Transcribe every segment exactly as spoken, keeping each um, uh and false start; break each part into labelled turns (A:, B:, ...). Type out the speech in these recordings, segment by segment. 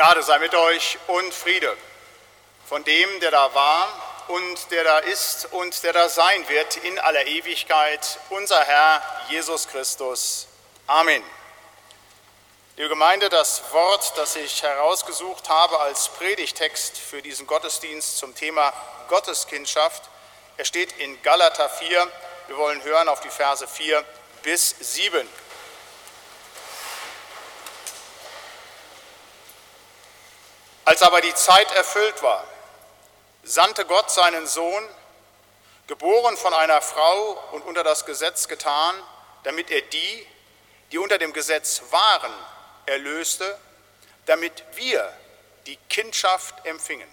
A: Gnade sei mit euch und Friede von dem, der da war und der da ist und der da sein wird in aller Ewigkeit, unser Herr Jesus Christus. Amen. Liebe Gemeinde, das Wort, das ich herausgesucht habe als Predigtext für diesen Gottesdienst zum Thema Gotteskindschaft, er steht in Galater vier. Wir wollen hören auf die Verse vier bis sieben. Als aber die Zeit erfüllt war, sandte Gott seinen Sohn, geboren von einer Frau und unter das Gesetz getan, damit er die, die unter dem Gesetz waren, erlöste, damit wir die Kindschaft empfingen.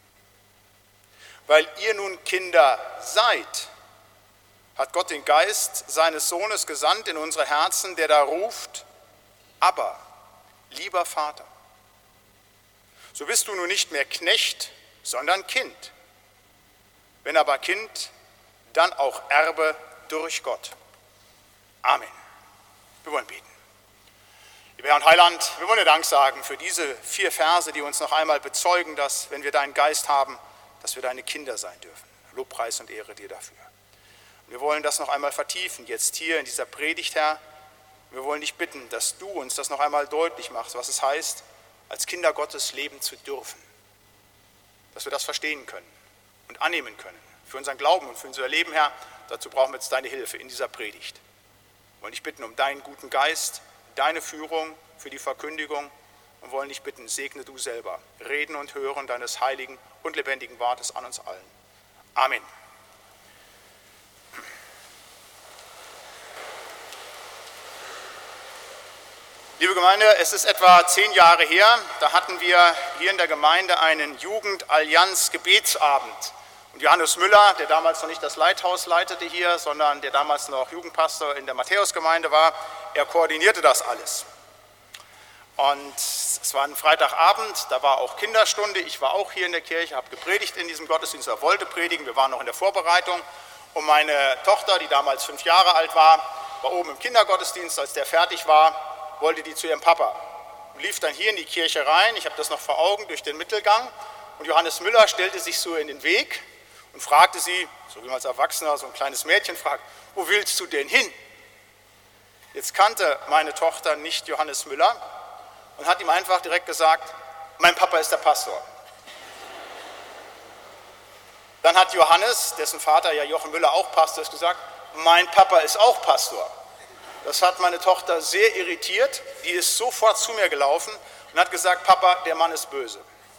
A: Weil ihr nun Kinder seid, hat Gott den Geist seines Sohnes gesandt in unsere Herzen, der da ruft, Abba, lieber Vater. So bist du nun nicht mehr Knecht, sondern Kind. Wenn aber Kind, dann auch Erbe durch Gott. Amen. Wir wollen beten. Lieber Herr und Heiland, wir wollen dir Dank sagen für diese vier Verse, die uns noch einmal bezeugen, dass, wenn wir deinen Geist haben, dass wir deine Kinder sein dürfen. Lobpreis und Ehre dir dafür. Und wir wollen das noch einmal vertiefen, jetzt hier in dieser Predigt, Herr. Wir wollen dich bitten, dass du uns das noch einmal deutlich machst, was es heißt, als Kinder Gottes leben zu dürfen. Dass wir das verstehen können und annehmen können. Für unseren Glauben und für unser Leben, Herr, dazu brauchen wir jetzt deine Hilfe in dieser Predigt. Wir wollen dich bitten um deinen guten Geist, deine Führung für die Verkündigung und wollen dich bitten, segne du selber Reden und Hören deines heiligen und lebendigen Wortes an uns allen. Amen. Liebe Gemeinde, es ist etwa zehn Jahre her, da hatten wir hier in der Gemeinde einen Jugendallianz-Gebetsabend. Und Johannes Müller, der damals noch nicht das Leithaus leitete hier, sondern der damals noch Jugendpastor in der Matthäusgemeinde war, er koordinierte das alles. Und es war ein Freitagabend, da war auch Kinderstunde, ich war auch hier in der Kirche, habe gepredigt in diesem Gottesdienst, oder wollte predigen, wir waren noch in der Vorbereitung. Und meine Tochter, die damals fünf Jahre alt war, war oben im Kindergottesdienst, als der fertig war, wollte die zu ihrem Papa. Lief dann hier in die Kirche rein, ich habe das noch vor Augen, durch den Mittelgang. Und Johannes Müller stellte sich so in den Weg und fragte sie, so wie man als Erwachsener so ein kleines Mädchen fragt, wo willst du denn hin? Jetzt kannte meine Tochter nicht Johannes Müller und hat ihm einfach direkt gesagt, mein Papa ist der Pastor. Dann hat Johannes, dessen Vater ja Jochen Müller auch Pastor ist, gesagt, mein Papa ist auch Pastor. Das hat meine Tochter sehr irritiert, die ist sofort zu mir gelaufen und hat gesagt, Papa, der Mann ist böse.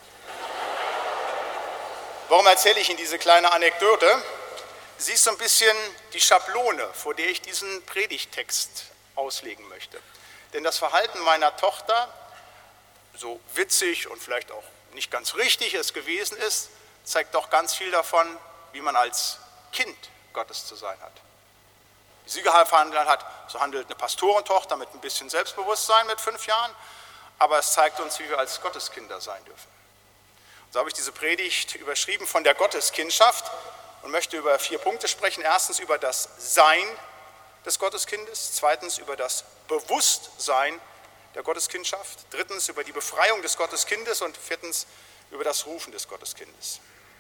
A: Warum erzähle ich Ihnen diese kleine Anekdote? Sie ist so ein bisschen die Schablone, vor der ich diesen Predigttext auslegen möchte. Denn das Verhalten meiner Tochter, so witzig und vielleicht auch nicht ganz richtig es gewesen ist, zeigt doch ganz viel davon, wie man als Kind Gottes zu sein hat. Wie sie gehandelt hat, so handelt eine Pastorentochter mit ein bisschen Selbstbewusstsein mit fünf Jahren, aber es zeigt uns, wie wir als Gotteskinder sein dürfen. Und so habe ich diese Predigt überschrieben von der Gotteskindschaft und möchte über vier Punkte sprechen. Erstens über das Sein des Gotteskindes, zweitens über das Bewusstsein der Gotteskindschaft, drittens über die Befreiung des Gotteskindes und viertens über das Rufen des Gotteskindes.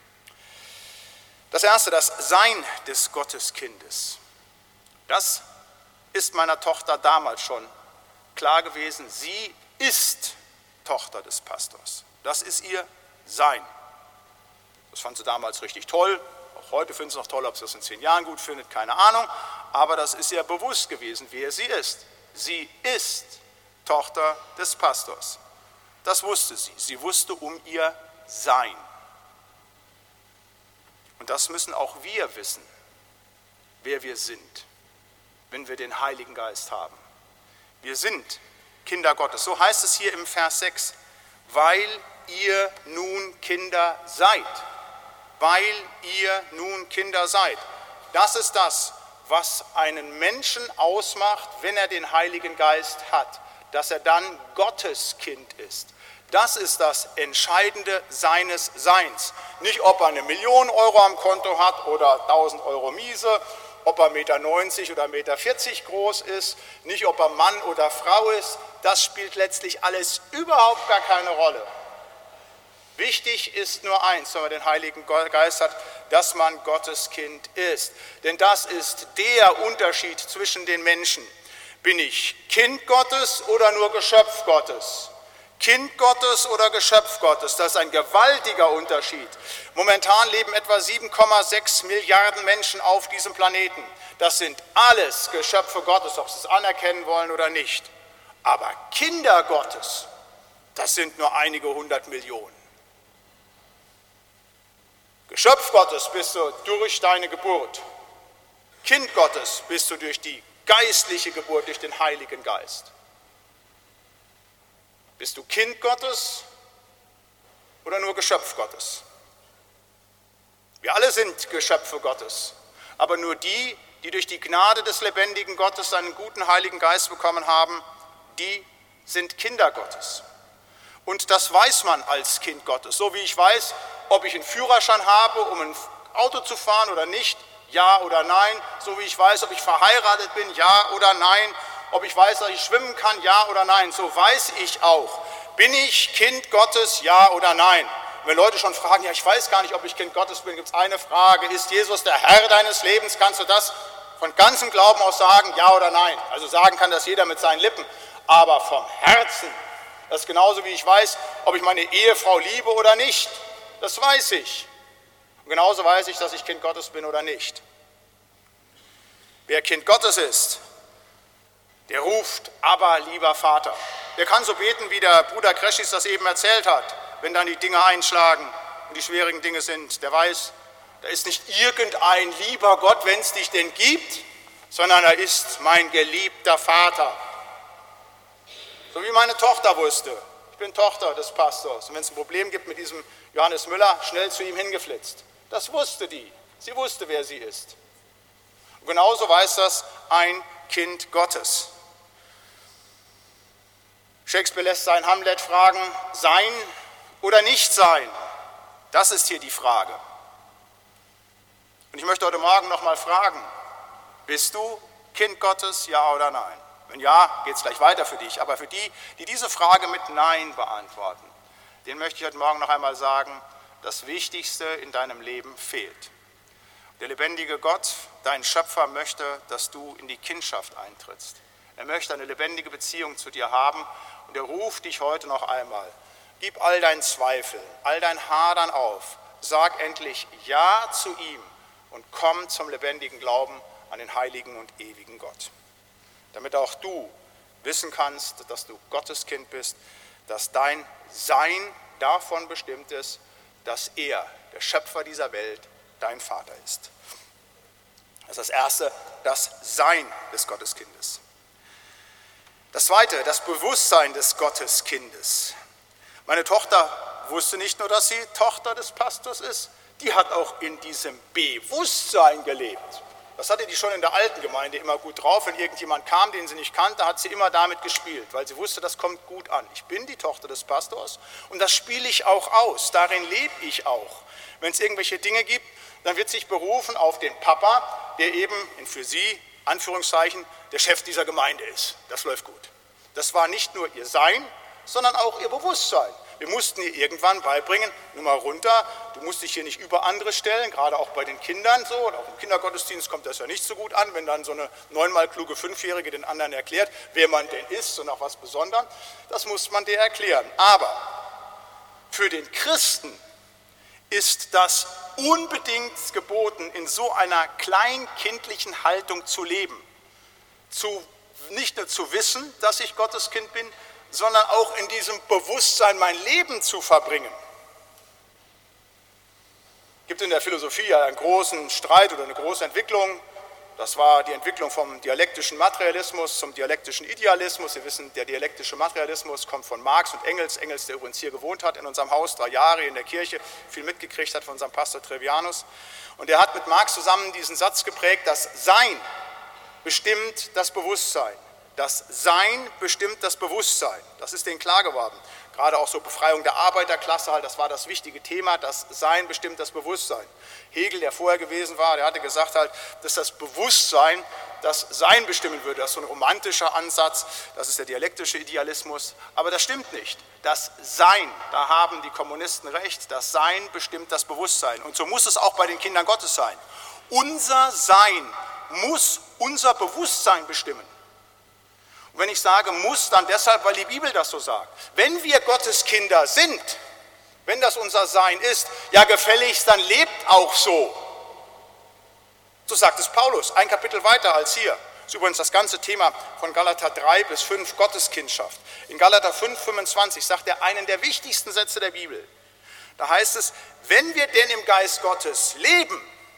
A: Das erste, das Sein des Gotteskindes. Das ist meiner Tochter damals schon klar gewesen. Sie ist Tochter des Pastors. Das ist ihr Sein. Das fand sie damals richtig toll. Auch heute findet sie noch toll, ob sie das in zehn Jahren gut findet, keine Ahnung. Aber das ist ihr bewusst gewesen, wer sie ist. Sie ist Tochter des Pastors. Das wusste sie. Sie wusste um ihr Sein. Und das müssen auch wir wissen, wer wir sind, wenn wir den Heiligen Geist haben. Wir sind Kinder Gottes. So heißt es hier im Vers sechs, weil ihr nun Kinder seid. Weil ihr nun Kinder seid. Das ist das, was einen Menschen ausmacht, wenn er den Heiligen Geist hat, dass er dann Gottes Kind ist. Das ist das Entscheidende seines Seins. Nicht, ob er eine Million Euro am Konto hat oder tausend Euro Miese, ob er eins Komma neunzig Meter oder eins Komma vierzig Meter groß ist, nicht ob er Mann oder Frau ist, das spielt letztlich alles überhaupt gar keine Rolle. Wichtig ist nur eins, wenn man den Heiligen Geist hat, dass man Gottes Kind ist. Denn das ist der Unterschied zwischen den Menschen. Bin ich Kind Gottes oder nur Geschöpf Gottes? Kind Gottes oder Geschöpf Gottes, das ist ein gewaltiger Unterschied. Momentan leben etwa sieben Komma sechs Milliarden Menschen auf diesem Planeten. Das sind alles Geschöpfe Gottes, ob sie es anerkennen wollen oder nicht. Aber Kinder Gottes, das sind nur einige hundert Millionen. Geschöpf Gottes bist du durch deine Geburt. Kind Gottes bist du durch die geistliche Geburt, durch den Heiligen Geist. Bist du Kind Gottes oder nur Geschöpf Gottes? Wir alle sind Geschöpfe Gottes, aber nur die, die durch die Gnade des lebendigen Gottes seinen guten Heiligen Geist bekommen haben, die sind Kinder Gottes. Und das weiß man als Kind Gottes. So wie ich weiß, ob ich einen Führerschein habe, um ein Auto zu fahren oder nicht, ja oder nein. So wie ich weiß, ob ich verheiratet bin, ja oder nein. Ob ich weiß, dass ich schwimmen kann, ja oder nein. So weiß ich auch. Bin ich Kind Gottes, ja oder nein? Und wenn Leute schon fragen, ja, ich weiß gar nicht, ob ich Kind Gottes bin, gibt es eine Frage: Ist Jesus der Herr deines Lebens? Kannst du das von ganzem Glauben aus sagen, ja oder nein? Also sagen kann das jeder mit seinen Lippen, aber vom Herzen. Das ist genauso wie ich weiß, ob ich meine Ehefrau liebe oder nicht. Das weiß ich. Und genauso weiß ich, dass ich Kind Gottes bin oder nicht. Wer Kind Gottes ist, der ruft, aber lieber Vater. Der kann so beten, wie der Bruder Kreschis das eben erzählt hat, wenn dann die Dinge einschlagen und die schwierigen Dinge sind. Der weiß, da ist nicht irgendein lieber Gott, wenn es dich denn gibt, sondern er ist mein geliebter Vater. So wie meine Tochter wusste. Ich bin Tochter des Pastors. Und wenn es ein Problem gibt mit diesem Johannes Müller, schnell zu ihm hingeflitzt. Das wusste die. Sie wusste, wer sie ist. Und genauso weiß das ein Kind Gottes. Shakespeare lässt seinen Hamlet fragen, sein oder nicht sein? Das ist hier die Frage. Und ich möchte heute Morgen nochmal fragen, bist du Kind Gottes, ja oder nein? Wenn ja, geht es gleich weiter für dich. Aber für die, die diese Frage mit Nein beantworten, denen möchte ich heute Morgen noch einmal sagen, das Wichtigste in deinem Leben fehlt. Der lebendige Gott, dein Schöpfer, möchte, dass du in die Kindschaft eintrittst. Er möchte eine lebendige Beziehung zu dir haben und er ruft dich heute noch einmal. Gib all deinen Zweifel, all dein Hadern auf. Sag endlich Ja zu ihm und komm zum lebendigen Glauben an den heiligen und ewigen Gott. Damit auch du wissen kannst, dass du Gottes Kind bist, dass dein Sein davon bestimmt ist, dass er, der Schöpfer dieser Welt, dein Vater ist. Das ist das Erste, das Sein des Gotteskindes. Das Zweite, das Bewusstsein des Gotteskindes. Meine Tochter wusste nicht nur, dass sie Tochter des Pastors ist, die hat auch in diesem Bewusstsein gelebt. Das hatte die schon in der alten Gemeinde immer gut drauf. Wenn irgendjemand kam, den sie nicht kannte, hat sie immer damit gespielt, weil sie wusste, das kommt gut an. Ich bin die Tochter des Pastors und das spiele ich auch aus. Darin lebe ich auch. Wenn es irgendwelche Dinge gibt, dann wird sich berufen auf den Papa, der eben in für sie, Anführungszeichen, der Chef dieser Gemeinde ist. Das läuft gut. Das war nicht nur ihr Sein, sondern auch ihr Bewusstsein. Wir mussten ihr irgendwann beibringen, nimm mal runter, du musst dich hier nicht über andere stellen, gerade auch bei den Kindern so, und auch im Kindergottesdienst kommt das ja nicht so gut an, wenn dann so eine neunmal kluge Fünfjährige den anderen erklärt, wer man denn ist und auch was Besonderes, das muss man dir erklären. Aber für den Christen ist das unbedingt geboten, in so einer kleinkindlichen Haltung zu leben, zu, nicht nur zu wissen, dass ich Gottes Kind bin, sondern auch in diesem Bewusstsein mein Leben zu verbringen. Es gibt in der Philosophie ja einen großen Streit oder eine große Entwicklung. Das war die Entwicklung vom dialektischen Materialismus zum dialektischen Idealismus. Sie wissen, der dialektische Materialismus kommt von Marx und Engels. Engels, der übrigens hier gewohnt hat in unserem Haus, drei Jahre in der Kirche, viel mitgekriegt hat von unserem Pastor Trevianus. Und er hat mit Marx zusammen diesen Satz geprägt, das Sein bestimmt das Bewusstsein. Das Sein bestimmt das Bewusstsein. Das ist denen klar geworden. Gerade auch so Befreiung der Arbeiterklasse, halt, das war das wichtige Thema. Das Sein bestimmt das Bewusstsein. Hegel, der vorher gewesen war, der hatte gesagt, halt, dass das Bewusstsein das Sein bestimmen würde. Das ist so ein romantischer Ansatz, das ist der dialektische Idealismus. Aber das stimmt nicht. Das Sein, da haben die Kommunisten recht, das Sein bestimmt das Bewusstsein. Und so muss es auch bei den Kindern Gottes sein. Unser Sein muss unser Bewusstsein bestimmen. Und wenn ich sage muss, dann deshalb, weil die Bibel das so sagt. Wenn wir Gottes Kinder sind, wenn das unser Sein ist, ja gefälligst, dann lebt auch so. So sagt es Paulus, ein Kapitel weiter als hier. Das ist übrigens das ganze Thema von Galater drei bis fünf, Gotteskindschaft. In Galater fünf, fünfundzwanzig sagt er einen der wichtigsten Sätze der Bibel. Da heißt es, wenn wir denn im Geist Gottes leben,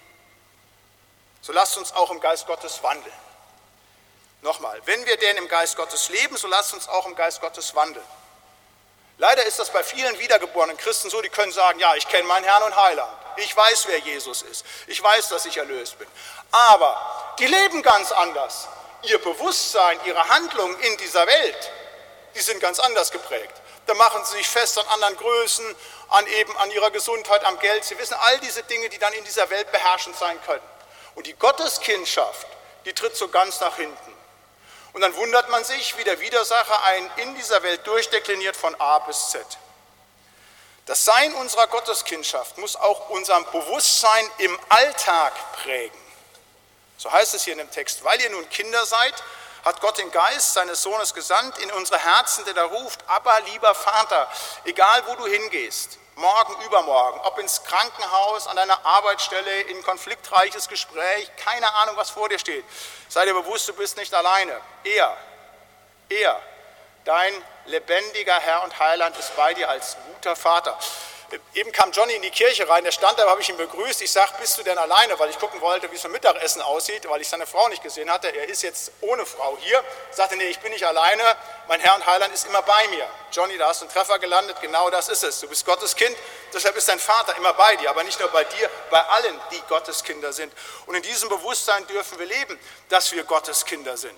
A: so lasst uns auch im Geist Gottes wandeln. Nochmal, wenn wir denn im Geist Gottes leben, so lasst uns auch im Geist Gottes wandeln. Leider ist das bei vielen wiedergeborenen Christen so, die können sagen, ja, ich kenne meinen Herrn und Heiland. Ich weiß, wer Jesus ist. Ich weiß, dass ich erlöst bin. Aber die leben ganz anders. Ihr Bewusstsein, ihre Handlungen in dieser Welt, die sind ganz anders geprägt. Da machen sie sich fest an anderen Größen, an eben an ihrer Gesundheit, am Geld. Sie wissen all diese Dinge, die dann in dieser Welt beherrschend sein können. Und die Gotteskindschaft, die tritt so ganz nach hinten. Und dann wundert man sich, wie der Widersacher einen in dieser Welt durchdekliniert von A bis Z. Das Sein unserer Gotteskindschaft muss auch unser Bewusstsein im Alltag prägen. So heißt es hier in dem Text, weil ihr nun Kinder seid, hat Gott den Geist seines Sohnes gesandt in unsere Herzen, der da ruft, aber lieber Vater, egal wo du hingehst, morgen, übermorgen, ob ins Krankenhaus, an deiner Arbeitsstelle, in ein konfliktreiches Gespräch, keine Ahnung, was vor dir steht. Sei dir bewusst, du bist nicht alleine. Er, er, dein lebendiger Herr und Heiland ist bei dir als guter Vater. Eben kam Johnny in die Kirche rein, der stand da, habe ich ihn begrüßt. Ich sage, bist du denn alleine, weil ich gucken wollte, wie es beim Mittagessen aussieht, weil ich seine Frau nicht gesehen hatte. Er ist jetzt ohne Frau hier. Ich sagte, nee, ich bin nicht alleine, mein Herr und Heiland ist immer bei mir. Johnny, da hast du einen Treffer gelandet, genau das ist es. Du bist Gottes Kind, deshalb ist dein Vater immer bei dir, aber nicht nur bei dir, bei allen, die Gottes Kinder sind. Und in diesem Bewusstsein dürfen wir leben, dass wir Gottes Kinder sind.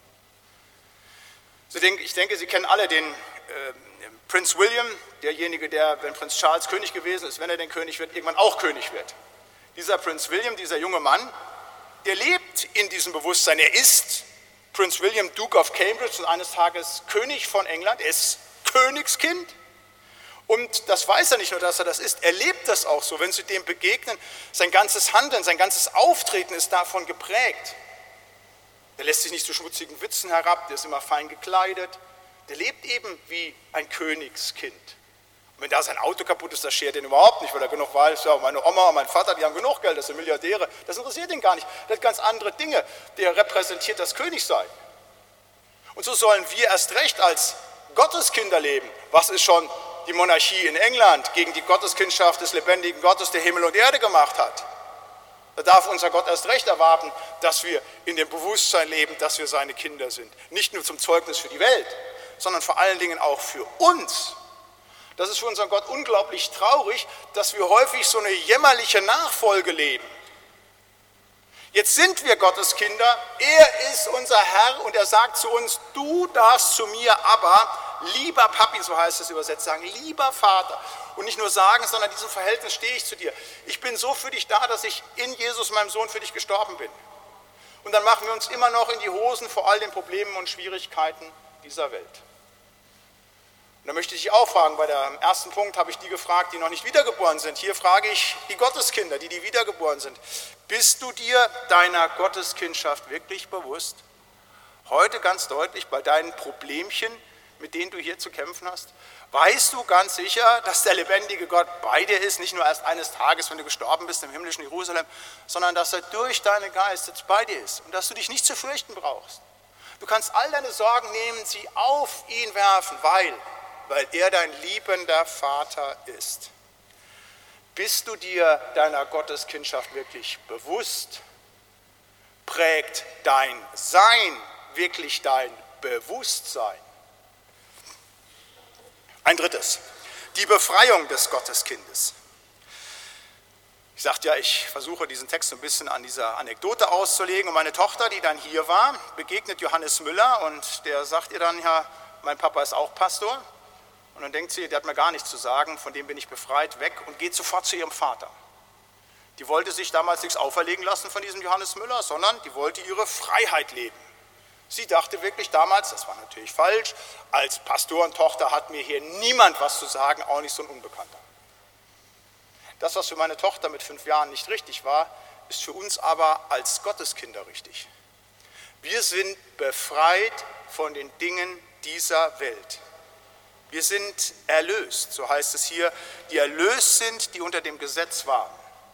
A: Ich denke, Sie kennen alle den äh, Prinz William, derjenige, der, wenn Prinz Charles König gewesen ist, wenn er denn König wird, irgendwann auch König wird. Dieser Prinz William, dieser junge Mann, der lebt in diesem Bewusstsein. Er ist Prinz William, Duke of Cambridge und eines Tages König von England. Er ist Königskind und das weiß er nicht nur, dass er das ist, er lebt das auch so. Wenn Sie dem begegnen, sein ganzes Handeln, sein ganzes Auftreten ist davon geprägt. Der lässt sich nicht zu schmutzigen Witzen herab, der ist immer fein gekleidet. Der lebt eben wie ein Königskind. Und wenn da sein Auto kaputt ist, das schert ihn überhaupt nicht, weil er genug weiß, ja, meine Oma und mein Vater, die haben genug Geld, das sind Milliardäre. Das interessiert ihn gar nicht. Der hat ganz andere Dinge. Der repräsentiert das Königsein. Und so sollen wir erst recht als Gotteskinder leben. Was ist schon die Monarchie in England gegen die Gotteskindschaft des lebendigen Gottes, der Himmel und Erde gemacht hat? Da darf unser Gott erst recht erwarten, dass wir in dem Bewusstsein leben, dass wir seine Kinder sind. Nicht nur zum Zeugnis für die Welt, sondern vor allen Dingen auch für uns. Das ist für unseren Gott unglaublich traurig, dass wir häufig so eine jämmerliche Nachfolge leben. Jetzt sind wir Gottes Kinder, er ist unser Herr und er sagt zu uns, du darfst zu mir aber, lieber Papi, so heißt es übersetzt, sagen, lieber Vater. Und nicht nur sagen, sondern in diesem Verhältnis stehe ich zu dir. Ich bin so für dich da, dass ich in Jesus, meinem Sohn, für dich gestorben bin. Und dann machen wir uns immer noch in die Hosen vor all den Problemen und Schwierigkeiten dieser Welt. Und da möchte ich dich auch fragen, bei dem ersten Punkt habe ich die gefragt, die noch nicht wiedergeboren sind. Hier frage ich die Gotteskinder, die, die wiedergeboren sind. Bist du dir deiner Gotteskindschaft wirklich bewusst? Heute ganz deutlich bei deinen Problemchen, mit denen du hier zu kämpfen hast? Weißt du ganz sicher, dass der lebendige Gott bei dir ist, nicht nur erst eines Tages, wenn du gestorben bist im himmlischen Jerusalem, sondern dass er durch deinen Geist jetzt bei dir ist und dass du dich nicht zu fürchten brauchst. Du kannst all deine Sorgen nehmen, sie auf ihn werfen, weil, weil er dein liebender Vater ist. Bist du dir deiner Gotteskindschaft wirklich bewusst? Prägt dein Sein wirklich dein Bewusstsein? Ein drittes, die Befreiung des Gotteskindes. Ich sagte ja, ich versuche diesen Text so ein bisschen an dieser Anekdote auszulegen. Und meine Tochter, die dann hier war, begegnet Johannes Müller und der sagt ihr dann, ja, mein Papa ist auch Pastor. Und dann denkt sie, der hat mir gar nichts zu sagen, von dem bin ich befreit, weg und geht sofort zu ihrem Vater. Die wollte sich damals nichts auferlegen lassen von diesem Johannes Müller, sondern die wollte ihre Freiheit leben. Sie dachte wirklich damals, das war natürlich falsch, als Pastorentochter hat mir hier niemand was zu sagen, auch nicht so ein Unbekannter. Das, was für meine Tochter mit fünf Jahren nicht richtig war, ist für uns aber als Gotteskinder richtig. Wir sind befreit von den Dingen dieser Welt. Wir sind erlöst, so heißt es hier, die erlöst sind, die unter dem Gesetz waren.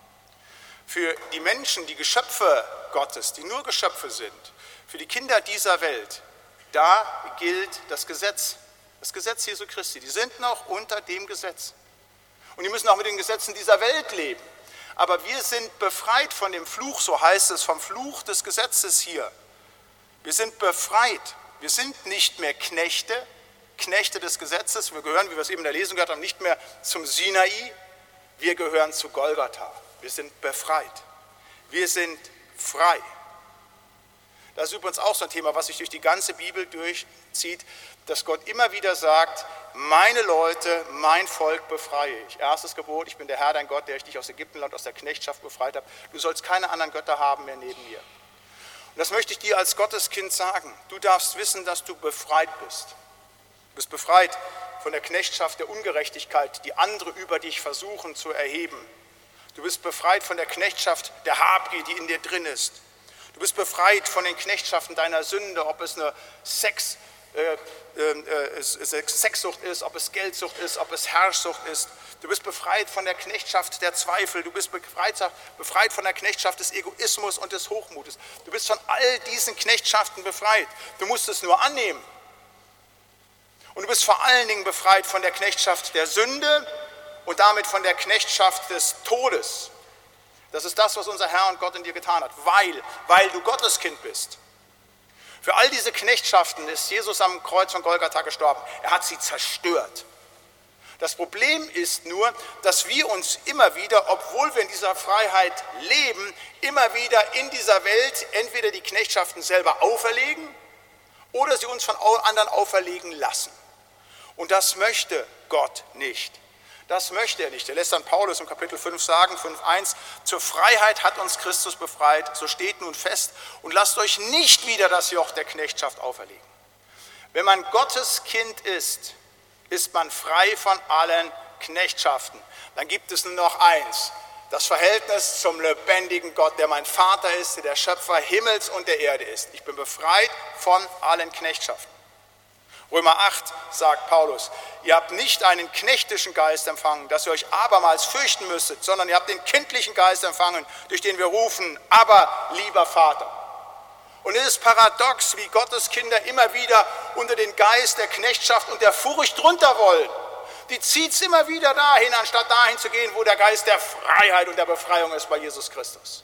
A: Für die Menschen, die Geschöpfe Gottes, die nur Geschöpfe sind, für die Kinder dieser Welt, da gilt das Gesetz, das Gesetz Jesu Christi. Die sind noch unter dem Gesetz. Und die müssen auch mit den Gesetzen dieser Welt leben. Aber wir sind befreit von dem Fluch, so heißt es, vom Fluch des Gesetzes hier. Wir sind befreit. Wir sind nicht mehr Knechte, Knechte des Gesetzes. Wir gehören, wie wir es eben in der Lesung gehört haben, nicht mehr zum Sinai. Wir gehören zu Golgatha. Wir sind befreit. Wir sind frei. Das ist übrigens auch so ein Thema, was sich durch die ganze Bibel durchzieht, dass Gott immer wieder sagt, meine Leute, mein Volk befreie ich. Erstes Gebot, ich bin der Herr, dein Gott, der ich dich aus Ägyptenland, aus der Knechtschaft befreit habe. Du sollst keine anderen Götter haben mehr neben mir. Und das möchte ich dir als Gotteskind sagen. Du darfst wissen, dass du befreit bist. Du bist befreit von der Knechtschaft der Ungerechtigkeit, die andere über dich versuchen zu erheben. Du bist befreit von der Knechtschaft der Habgier, die in dir drin ist. Du bist befreit von den Knechtschaften deiner Sünde, ob es eine Sex, äh, äh, Sexsucht ist, ob es Geldsucht ist, ob es Herrschsucht ist. Du bist befreit von der Knechtschaft der Zweifel. Du bist befreit, befreit von der Knechtschaft des Egoismus und des Hochmutes. Du bist von all diesen Knechtschaften befreit. Du musst es nur annehmen. Und du bist vor allen Dingen befreit von der Knechtschaft der Sünde und damit von der Knechtschaft des Todes. Das ist das, was unser Herr und Gott in dir getan hat, weil, weil du Gotteskind bist. Für all diese Knechtschaften ist Jesus am Kreuz von Golgatha gestorben. Er hat sie zerstört. Das Problem ist nur, dass wir uns immer wieder, obwohl wir in dieser Freiheit leben, immer wieder in dieser Welt entweder die Knechtschaften selber auferlegen oder sie uns von anderen auferlegen lassen. Und das möchte Gott nicht. Das möchte er nicht. Er lässt dann Paulus im Kapitel fünf sagen, fünf eins, zur Freiheit hat uns Christus befreit, so steht nun fest und lasst euch nicht wieder das Joch der Knechtschaft auferlegen. Wenn man Gottes Kind ist, ist man frei von allen Knechtschaften. Dann gibt es nur noch eins, das Verhältnis zum lebendigen Gott, der mein Vater ist, der der Schöpfer Himmels und der Erde ist. Ich bin befreit von allen Knechtschaften. Römer acht sagt Paulus, ihr habt nicht einen knechtischen Geist empfangen, dass ihr euch abermals fürchten müsstet, sondern ihr habt den kindlichen Geist empfangen, durch den wir rufen, aber lieber Vater. Und es ist paradox, wie Gottes Kinder immer wieder unter den Geist der Knechtschaft und der Furcht runter wollen. Die zieht es immer wieder dahin, anstatt dahin zu gehen, wo der Geist der Freiheit und der Befreiung ist bei Jesus Christus.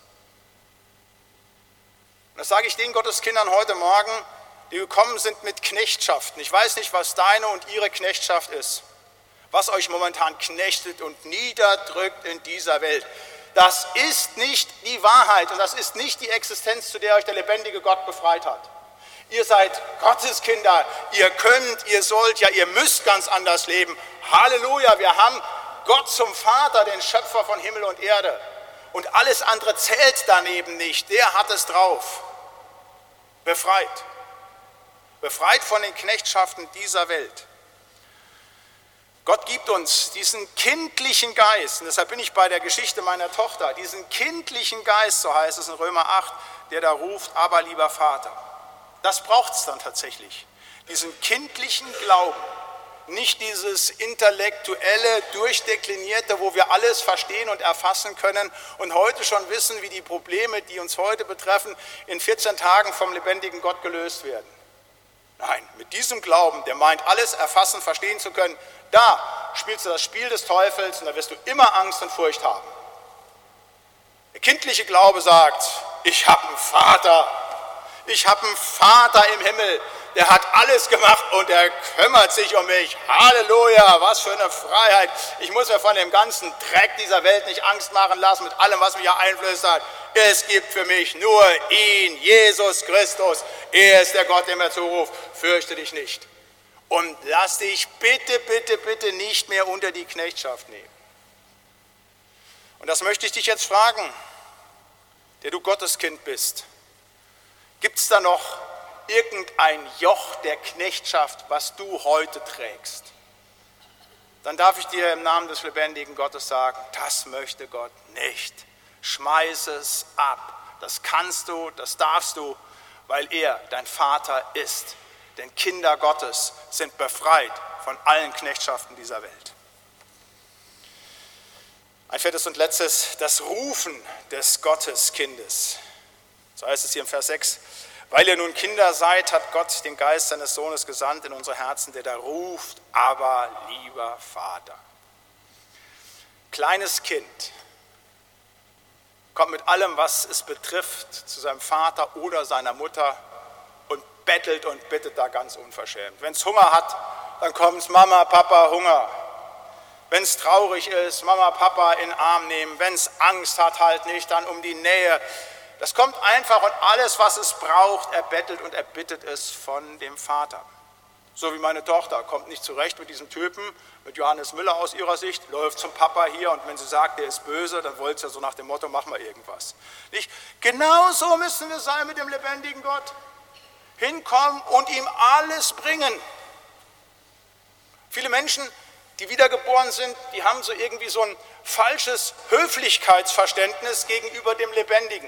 A: Und das sage ich den Gotteskindern heute Morgen, die gekommen sind mit Knechtschaften. Ich weiß nicht, was deine und ihre Knechtschaft ist, was euch momentan knechtet und niederdrückt in dieser Welt. Das ist nicht die Wahrheit und das ist nicht die Existenz, zu der euch der lebendige Gott befreit hat. Ihr seid Gottes Kinder, ihr könnt, ihr sollt, ja ihr müsst ganz anders leben. Halleluja, wir haben Gott zum Vater, den Schöpfer von Himmel und Erde. Und alles andere zählt daneben nicht, der hat es drauf. Befreit. Befreit von den Knechtschaften dieser Welt. Gott gibt uns diesen kindlichen Geist, und deshalb bin ich bei der Geschichte meiner Tochter, diesen kindlichen Geist, so heißt es in Römer acht, der da ruft, aber lieber Vater. Das braucht es dann tatsächlich, diesen kindlichen Glauben, nicht dieses intellektuelle, durchdeklinierte, wo wir alles verstehen und erfassen können und heute schon wissen, wie die Probleme, die uns heute betreffen, in vierzehn Tagen vom lebendigen Gott gelöst werden. Nein, mit diesem Glauben, der meint, alles erfassen, verstehen zu können, da spielst du das Spiel des Teufels und da wirst du immer Angst und Furcht haben. Der kindliche Glaube sagt, ich habe einen Vater, ich habe einen Vater im Himmel, der hat alles gemacht und er kümmert sich um mich. Halleluja, was für eine Freiheit. Ich muss mir von dem ganzen Dreck dieser Welt nicht Angst machen lassen, mit allem, was mich hier einflößert. Es gibt für mich nur ihn, Jesus Christus. Er ist der Gott, der mir zuruft. Fürchte dich nicht. Und lass dich bitte, bitte, bitte nicht mehr unter die Knechtschaft nehmen. Und das möchte ich dich jetzt fragen, der du Gotteskind bist. Gibt es da noch irgendein Joch der Knechtschaft, was du heute trägst? Dann darf ich dir im Namen des lebendigen Gottes sagen, das möchte Gott nicht. Schmeiß es ab. Das kannst du, das darfst du, weil er dein Vater ist. Denn Kinder Gottes sind befreit von allen Knechtschaften dieser Welt. Ein viertes und letztes, das Rufen des Gotteskindes. So heißt es hier im Vers sechs. Weil ihr nun Kinder seid, hat Gott den Geist seines Sohnes gesandt in unsere Herzen, der da ruft, aber lieber Vater. Kleines Kind kommt mit allem, was es betrifft, zu seinem Vater oder seiner Mutter und bettelt und bittet da ganz unverschämt. Wenn es Hunger hat, dann kommt es, Mama, Papa, Hunger. Wenn es traurig ist, Mama, Papa in den Arm nehmen. Wenn es Angst hat, halt nicht, dann um die Nähe. Das kommt einfach und alles, was es braucht, er bettelt und er bittet es von dem Vater. So wie meine Tochter, kommt nicht zurecht mit diesem Typen, mit Johannes Müller aus ihrer Sicht, läuft zum Papa hier und wenn sie sagt, der ist böse, dann wollte sie ja so nach dem Motto, mach mal irgendwas. Nicht? Genau so müssen wir sein mit dem lebendigen Gott. Hinkommen und ihm alles bringen. Viele Menschen, die wiedergeboren sind, die haben so irgendwie so ein falsches Höflichkeitsverständnis gegenüber dem Lebendigen.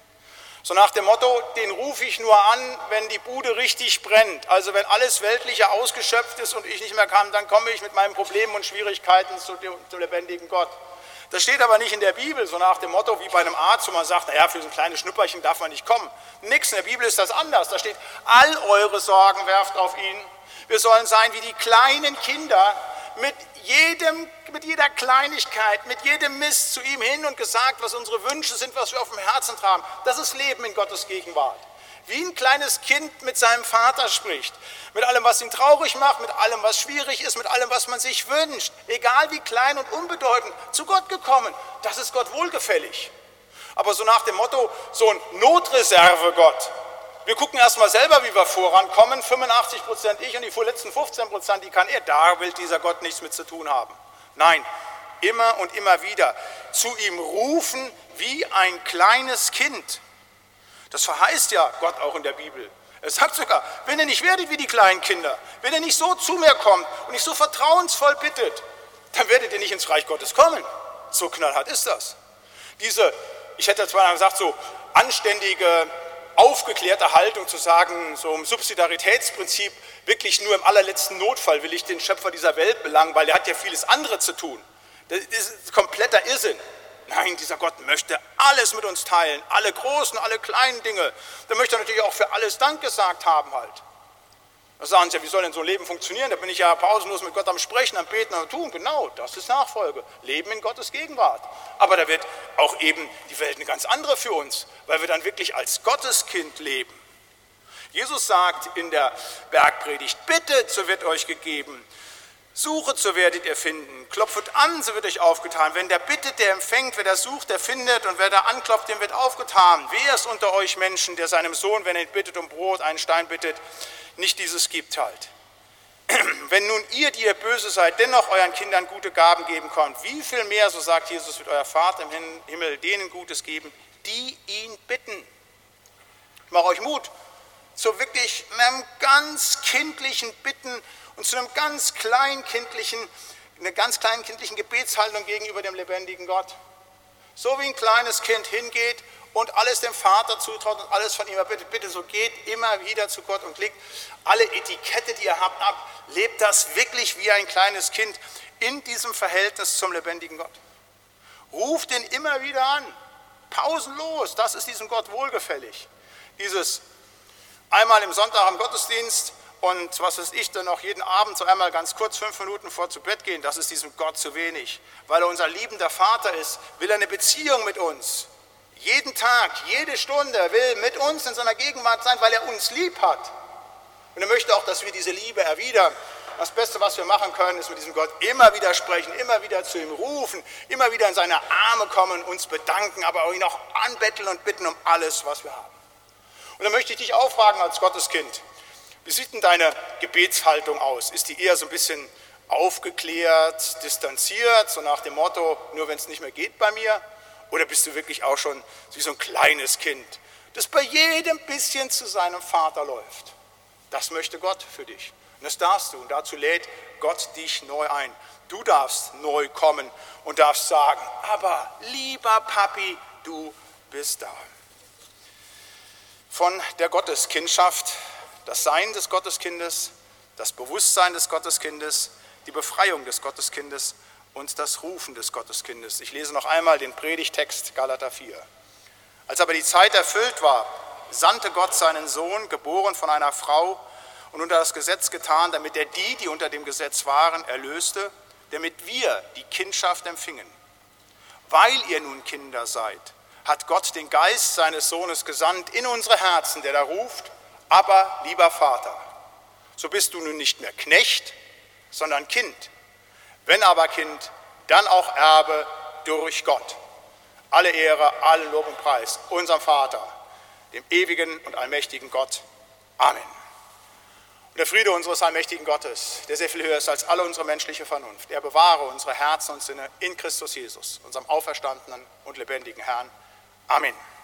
A: So nach dem Motto, den rufe ich nur an, wenn die Bude richtig brennt. Also wenn alles Weltliche ausgeschöpft ist und ich nicht mehr kann, dann komme ich mit meinen Problemen und Schwierigkeiten zu dem, zum lebendigen Gott. Das steht aber nicht in der Bibel, so nach dem Motto wie bei einem Arzt, wo man sagt, naja, für so ein kleines Schnupperchen darf man nicht kommen. Nix, in der Bibel ist das anders. Da steht, all eure Sorgen werft auf ihn. Wir sollen sein wie die kleinen Kinder, mit jedem, mit jeder Kleinigkeit, mit jedem Mist zu ihm hin und gesagt, was unsere Wünsche sind, was wir auf dem Herzen tragen. Das ist Leben in Gottes Gegenwart. Wie ein kleines Kind mit seinem Vater spricht, mit allem, was ihn traurig macht, mit allem, was schwierig ist, mit allem, was man sich wünscht, egal wie klein und unbedeutend, zu Gott gekommen. Das ist Gott wohlgefällig. Aber so nach dem Motto, so ein Notreserve-Gott. Wir gucken erstmal selber, wie wir vorankommen. fünfundachtzig Prozent ich und die vorletzten fünfzehn Prozent, die kann er. Da will dieser Gott nichts mit zu tun haben. Nein, immer und immer wieder zu ihm rufen wie ein kleines Kind. Das verheißt ja Gott auch in der Bibel. Er sagt sogar, wenn ihr nicht werdet wie die kleinen Kinder, wenn ihr nicht so zu mir kommt und nicht so vertrauensvoll bittet, dann werdet ihr nicht ins Reich Gottes kommen. So knallhart ist das. Diese, ich hätte zwar gesagt, so anständige, aufgeklärte Haltung zu sagen, so im Subsidiaritätsprinzip, wirklich nur im allerletzten Notfall will ich den Schöpfer dieser Welt belangen, weil er hat ja vieles andere zu tun. Das ist kompletter Irrsinn. Nein, dieser Gott möchte alles mit uns teilen, alle großen, alle kleinen Dinge. Der möchte natürlich auch für alles Dank gesagt haben halt. Da sagen sie ja, wie soll denn so ein Leben funktionieren? Da bin ich ja pausenlos mit Gott am Sprechen, am Beten, am Tun. Genau, das ist Nachfolge. Leben in Gottes Gegenwart. Aber da wird auch eben die Welt eine ganz andere für uns, weil wir dann wirklich als Gotteskind leben. Jesus sagt in der Bergpredigt, bittet, so wird euch gegeben. Suchet, so werdet ihr finden. Klopfet an, so wird euch aufgetan. Wenn der bittet, der empfängt. Wer da sucht, der findet. Und wer da anklopft, dem wird aufgetan. Wer ist unter euch Menschen, der seinem Sohn, wenn er ihn bittet um Brot, einen Stein bittet, nicht dieses gibt halt? Wenn nun ihr, die ihr böse seid, dennoch euren Kindern gute Gaben geben könnt, wie viel mehr, so sagt Jesus, wird euer Vater im Himmel denen Gutes geben, die ihn bitten. Ich mache euch Mut zu wirklich einem ganz kindlichen Bitten und zu einem ganz kleinkindlichen, einer ganz kleinkindlichen Gebetshaltung gegenüber dem lebendigen Gott. So wie ein kleines Kind hingeht und alles dem Vater zutraut und alles von ihm erbittet. Bitte, so geht immer wieder zu Gott und legt alle Etikette, die ihr habt, ab. Lebt das wirklich wie ein kleines Kind in diesem Verhältnis zum lebendigen Gott. Ruft ihn immer wieder an, pausenlos, das ist diesem Gott wohlgefällig. Dieses einmal im Sonntag am Gottesdienst und was weiß ich dann noch jeden Abend so einmal ganz kurz fünf Minuten vor zu Bett gehen, das ist diesem Gott zu wenig. Weil er unser liebender Vater ist, will er eine Beziehung mit uns. Jeden Tag, jede Stunde will mit uns in seiner Gegenwart sein, weil er uns lieb hat. Und er möchte auch, dass wir diese Liebe erwidern. Das Beste, was wir machen können, ist mit diesem Gott immer wieder sprechen, immer wieder zu ihm rufen, immer wieder in seine Arme kommen, uns bedanken, aber auch ihn auch anbetteln und bitten um alles, was wir haben. Und dann möchte ich dich auch fragen als Gotteskind, wie sieht denn deine Gebetshaltung aus? Ist die eher so ein bisschen aufgeklärt, distanziert, so nach dem Motto, nur wenn es nicht mehr geht bei mir? Oder bist du wirklich auch schon wie so ein kleines Kind, das bei jedem bisschen zu seinem Vater läuft? Das möchte Gott für dich. Und das darfst du. Und dazu lädt Gott dich neu ein. Du darfst neu kommen und darfst sagen, aber lieber Papi, du bist da. Von der Gotteskindschaft, das Sein des Gotteskindes, das Bewusstsein des Gotteskindes, die Befreiung des Gotteskindes und das Rufen des Gotteskindes. Ich lese noch einmal den Predigtext Galater vier. Als aber die Zeit erfüllt war, sandte Gott seinen Sohn, geboren von einer Frau und unter das Gesetz getan, damit er die, die unter dem Gesetz waren, erlöste, damit wir die Kindschaft empfingen. Weil ihr nun Kinder seid, hat Gott den Geist seines Sohnes gesandt in unsere Herzen, der da ruft, aber lieber Vater. So bist du nun nicht mehr Knecht, sondern Kind. Wenn aber Kind, dann auch Erbe durch Gott. Alle Ehre, allen Lob und Preis, unserem Vater, dem ewigen und allmächtigen Gott. Amen. Und der Friede unseres allmächtigen Gottes, der sehr viel höher ist als alle unsere menschliche Vernunft, er bewahre unsere Herzen und Sinne in Christus Jesus, unserem auferstandenen und lebendigen Herrn. Amen.